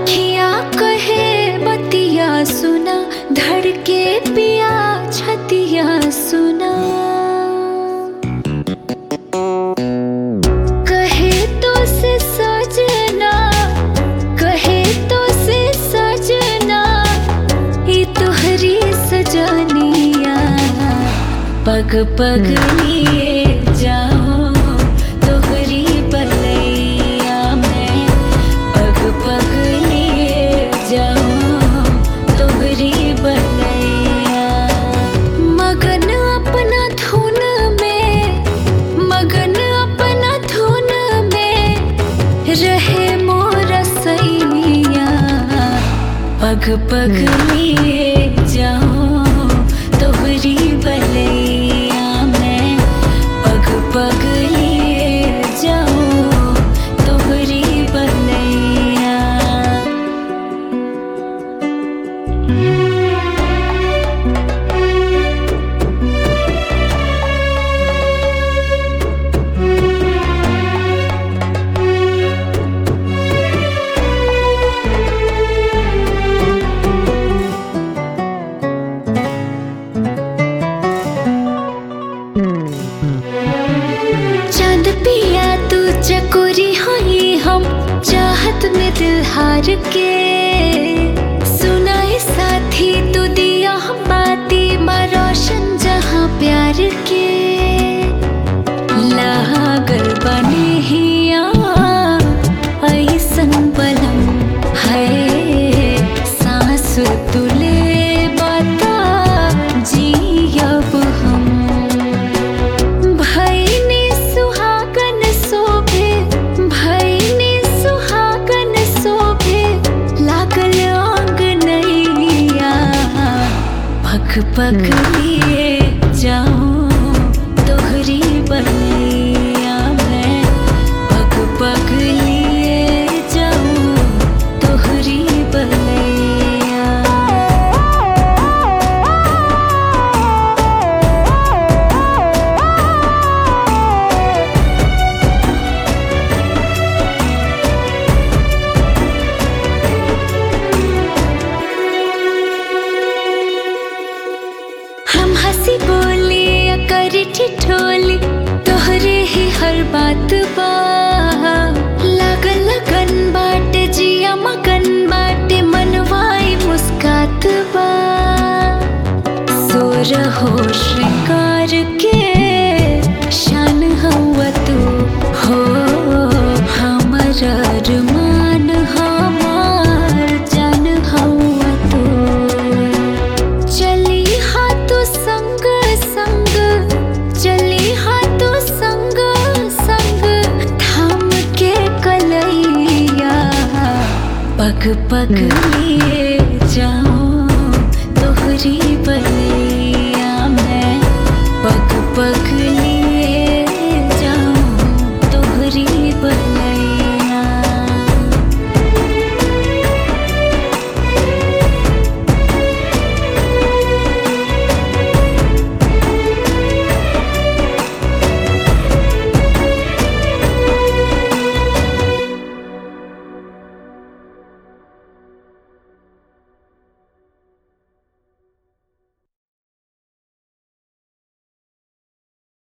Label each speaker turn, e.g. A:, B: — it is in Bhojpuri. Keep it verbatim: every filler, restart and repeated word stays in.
A: अखियाँ कहे बतिया सुना, धड़के पिया छतिया सुना। कहे तो से सजना, कहे तो से सजना, ई तुहरी सजनिया। पग पग लिए जाओ तोहरी बलैया में, पग पग लिए जाओ तोहरी बलैया। मगन अपना धुन में, मगन अपना धुन में रहे मोर सैया। पग पग लिए जाओ तोहरी बलैया में, पग पग लिए जाओ तोहरी बलैया। चांद पिया तू चकोरी होई हम, चाहत में दिल हार के। सुनाए साथी तू दिया हम बाती, माँ रोशन जहाँ प्यार के। लागल बने हिया ऐसन बलम है, सांस तुले बता जियब हम। भैनी सुहागन शोभे, भैनी सुहागन शोभे, लागल आंगनैया। पग पग लिए जाओ तोहरी बलैया में, पग पग लिए जाओ तोहरी बलैया। हम हंसी बोली या करी ठिठोली, तोहरे ही हर बात बा। लागल लगन बाटे जिया मगन बाटे, मनवाई मुस्कात बा। सोर हो श्रृंगार के शान हवा तू हो, हमर अरमान हमार जान हवा तू। चली हाथों संग संग, चली हाथों संग संग, थाम के कलैया। पग पग